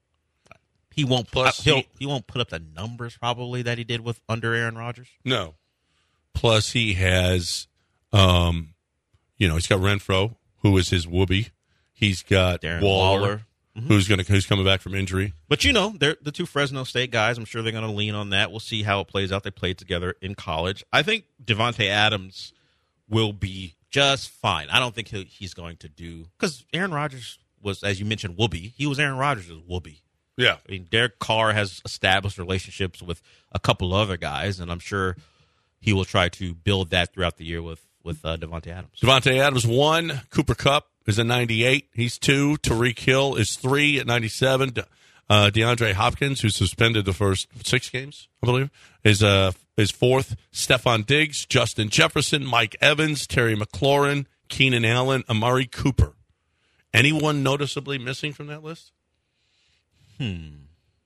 he won't Plus, put, he'll, he- he won't put up the numbers probably that he did with under Aaron Rodgers. No. Plus, he has, um, you know, he's got Renfro, who is his whoopee. He's got Darren Waller, Waller. who's going to who's coming back from injury. But, you know, they're the two Fresno State guys. I'm sure they're going to lean on that. We'll see how it plays out. They played together in college. I think Devontae Adams will be just fine. I don't think he'll, he's going to do – because Aaron Rodgers was, as you mentioned, whoopee. He was Aaron Rodgers' whoopee. Yeah. I mean, Derek Carr has established relationships with a couple other guys, and I'm sure he will try to build that throughout the year with, with uh, Devontae Adams. Devontae Adams, one. Cooper Kupp is a ninety-eight. He's two. Tariq Hill is three at ninety-seven. Uh, DeAndre Hopkins, who suspended the first six games, I believe, is uh, is fourth. Stephon Diggs, Justin Jefferson, Mike Evans, Terry McLaurin, Keenan Allen, Amari Cooper. Anyone noticeably missing from that list? Hmm.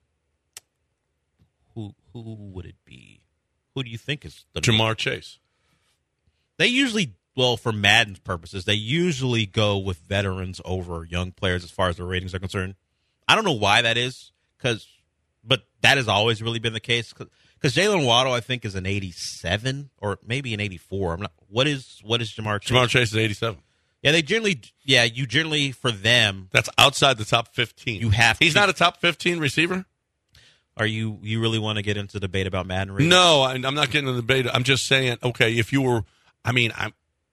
Who who would it be? Who do you think is the Jamar Chase. They usually, well, for Madden's purposes, they usually go with veterans over young players as far as their ratings are concerned. I don't know why that is, cause, but that has always really been the case. Because Jalen Waddle, I think, is an eighty-seven or maybe an eighty-four. I'm not. What is what is Jamar Chase? Jamar Chase is eighty-seven. Yeah, they generally. Yeah, you generally for them. That's outside the top fifteen. You have. He's to, not a top fifteen receiver. Are you? You really want to get into debate about Madden ratings? No, I, I'm not getting into debate. I'm just saying. Okay, if you were. I mean, I'm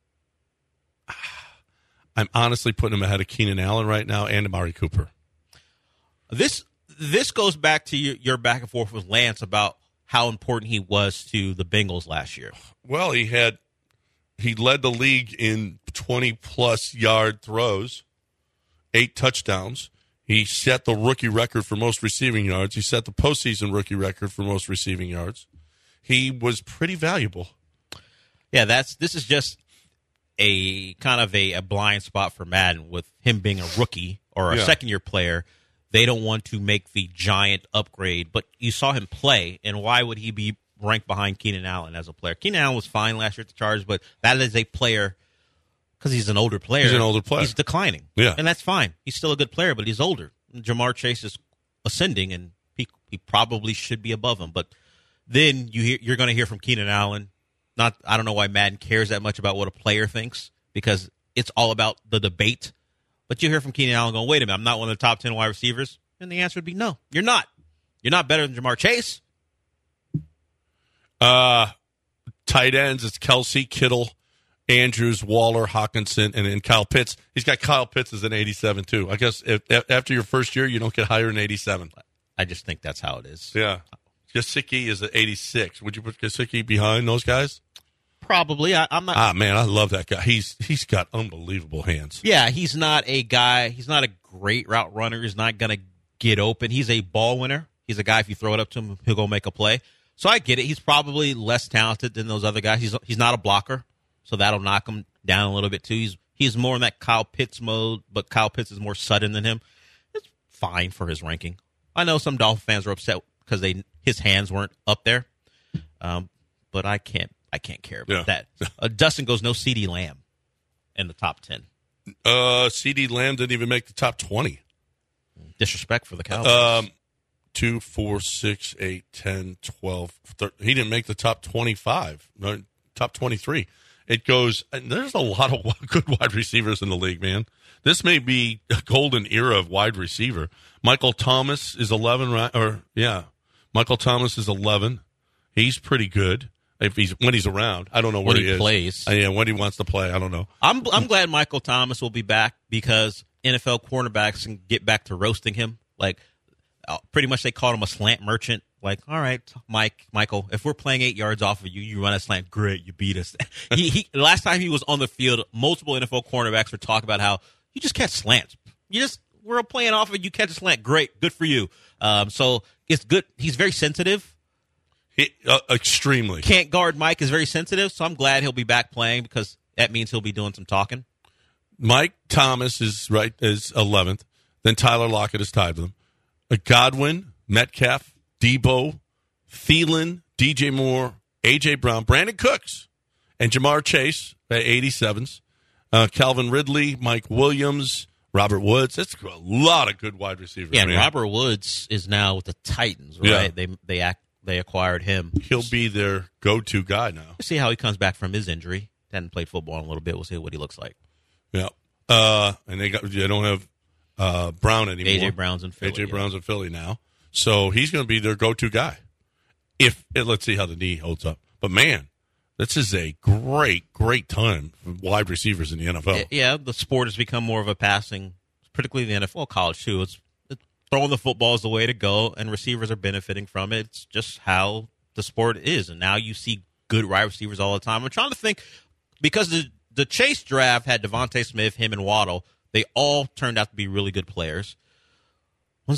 I'm honestly putting him ahead of Keenan Allen right now and Amari Cooper. This this goes back to your, your back and forth with Lance about how important he was to the Bengals last year. Well, he had he led the league in twenty plus yard throws, eight touchdowns. He set the rookie record for most receiving yards. He set the postseason rookie record for most receiving yards. He was pretty valuable. Yeah, that's this is just a kind of a, a blind spot for Madden with him being a rookie or a Yeah. second year player. They don't want to make the giant upgrade, but you saw him play, and why would he be ranked behind Keenan Allen as a player? Keenan Allen was fine last year at the Chargers, but that is a player because he's an older player. He's an older player. He's declining. Yeah. And that's fine. He's still a good player, but he's older. Jamar Chase is ascending, and he he probably should be above him. But then you hear, you're going to hear from Keenan Allen. Not, I don't know why Madden cares that much about what a player thinks because it's all about the debate. But you hear from Keenan Allen going, wait a minute, I'm not one of the top ten wide receivers. And the answer would be no, you're not. You're not better than Jamar Chase. Uh, tight ends, it's Kelsey, Kittle, Andrews, Waller, Hawkinson, and then Kyle Pitts. He's got Kyle Pitts as an eighty-seven, too. I guess if, after your first year, you don't get higher than eighty-seven. I just think that's how it is. Yeah. Gesicki is at eighty-six. Would you put Gesicki behind those guys? Probably. I, I'm not. Ah, man, I love that guy. He's He's got unbelievable hands. Yeah, he's not a guy. He's not a great route runner. He's not going to get open. He's a ball winner. He's a guy, if you throw it up to him, he'll go make a play. So I get it. He's probably less talented than those other guys. He's he's not a blocker, so that'll knock him down a little bit, too. He's he's more in that Kyle Pitts mode, but Kyle Pitts is more sudden than him. It's fine for his ranking. I know some Dolphin fans are upset because they his hands weren't up there, um, but I can't I can't care about Yeah. that. Uh, Dustin goes no CeeDee Lamb in the top ten. Uh, CeeDee Lamb didn't even make the top twenty. Disrespect for the Cowboys. Um, two, four, six, eight, ten, twelve, thirteen. He didn't make the top twenty-five, no, top twenty-three. It goes, and there's a lot of good wide receivers in the league, man. This may be a golden era of wide receiver. Michael Thomas is eleven, right? Or, yeah, Michael Thomas is eleven. He's pretty good if he's when he's around. I don't know where When he, he is. plays. Uh, yeah, when he wants to play, I don't know. I'm I'm glad Michael Thomas will be back because N F L cornerbacks can get back to roasting him. Like, uh, pretty much they called him a slant merchant. Like, all right, Mike, Michael, if we're playing eight yards off of you, you run a slant. Great, you beat us. he, he last time he was on the field, multiple N F L cornerbacks were talking about how you just catch slants. You just we're playing off of you, catch a slant. Great, good for you. Um, so it's good. He's very sensitive. He, uh, extremely. Can't guard Mike is very sensitive, so I'm glad he'll be back playing because that means he'll be doing some talking. Mike Thomas is right is eleventh. Then Tyler Lockett is tied with him. Uh, Godwin, Metcalf, Debo, Thielen, D J Moore, A J Brown, Brandon Cooks, and Jamar Chase at eighty-sevens. Uh, Calvin Ridley, Mike Williams, Robert Woods. That's a lot of good wide receivers. Yeah, and man. Robert Woods is now with the Titans, right? Yeah. They they act they acquired him. He'll be their go-to guy now. We'll see how he comes back from his injury. Hadn't played football in a little bit. We'll see what he looks like. Yeah. Uh, and they got they don't have uh, Brown anymore. A J Brown's in Philly. A J yeah. Brown's in Philly now. So he's going to be their go-to guy. If let's see how the knee holds up. But man, this is a great, great time for wide receivers in the N F L. Yeah, the sport has become more of a passing, particularly the N F L, college too. It's, it's throwing the football is the way to go, and receivers are benefiting from it. It's just how the sport is, and now you see good wide receivers all the time. I'm trying to think because the the Chase draft had Devontae Smith, him, and Waddle. They all turned out to be really good players. Was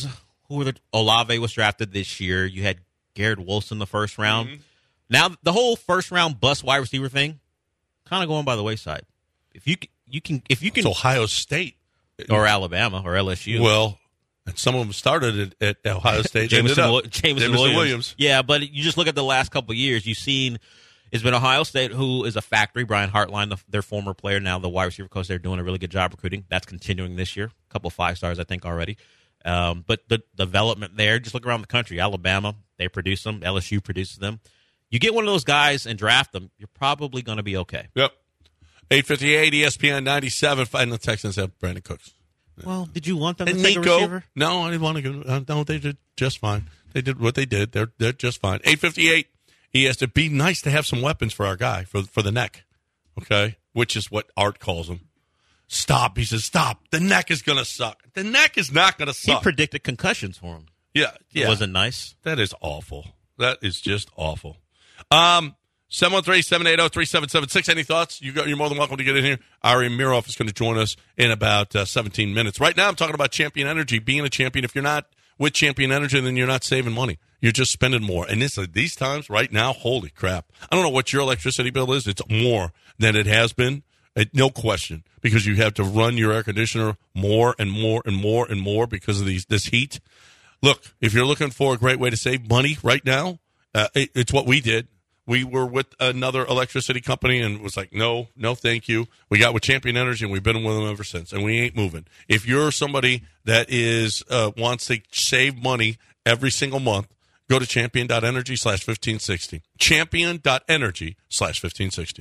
who were the Olave was drafted this year. You had Garrett Wilson the first round. Mm-hmm. Now the whole first round bust wide receiver thing kind of going by the wayside. If you you can if you can It's Ohio State or Alabama or L S U. Well, and some of them started at, at Ohio State. Jameson, ended up. Wi- Jameson, Jameson Williams. Williams. Yeah, but you just look at the last couple of years. You've seen it's been Ohio State, who is a factory. Brian Hartline, the, their former player, now the wide receiver coach. They're doing a really good job recruiting. That's continuing this year. A couple of five stars, I think, already. Um, but the development there, just look around the country. Alabama, they produce them. L S U produces them. You get one of those guys and draft them, you're probably going to be okay. Yep. eight fifty-eight E S P N ninety-seven. And the Texans have Brandon Cooks. Well, did you want them to And take Nico. a receiver? No, I didn't want to go. Uh, no, they did just fine. They did what they did. They're they're just fine. eight fifty-eight. He has to be nice to have some weapons for our guy, for for the neck. Okay? Which is what Art calls him. Stop. He says, stop. The neck is going to suck. The neck is not going to He suck. predicted concussions for him. yeah. It Yeah. wasn't nice. That is awful. That is just awful. Um, seven one three, seven eight zero, three seven seven six. Any thoughts? You got, you're more than welcome to get in here. Ari Miroff is going to join us in about uh, seventeen minutes. Right now, I'm talking about Champion Energy. Being a champion, if you're not with Champion Energy, then you're not saving money. You're just spending more. And this, these times, right now, holy crap. I don't know what your electricity bill is. It's more than it has been. It, no question, because you have to run your air conditioner more and more and more and more because of these this heat. Look, if you're looking for a great way to save money right now, uh, it, it's what we did. We were with another electricity company and it was like, no, no, thank you. We got with Champion Energy and we've been with them ever since, and we ain't moving. If you're somebody that is uh, wants to save money every single month, go to champion.energy slash 1560. Champion.energy slash 1560.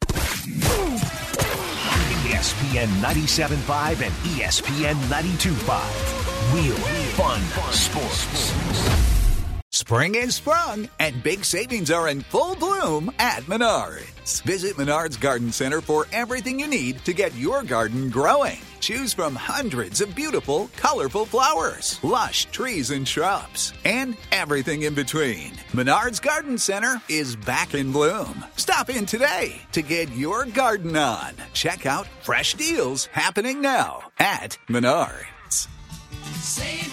E S P N ninety-seven point five and E S P N ninety-two point five. Real fun sports. Spring is sprung, and big savings are in full bloom at Menards. Visit Menards Garden Center for everything you need to get your garden growing. Choose from hundreds of beautiful, colorful flowers, lush trees and shrubs, and everything in between. Menards Garden Center is back in bloom. Stop in today to get your garden on. Check out fresh deals happening now at Menards. Save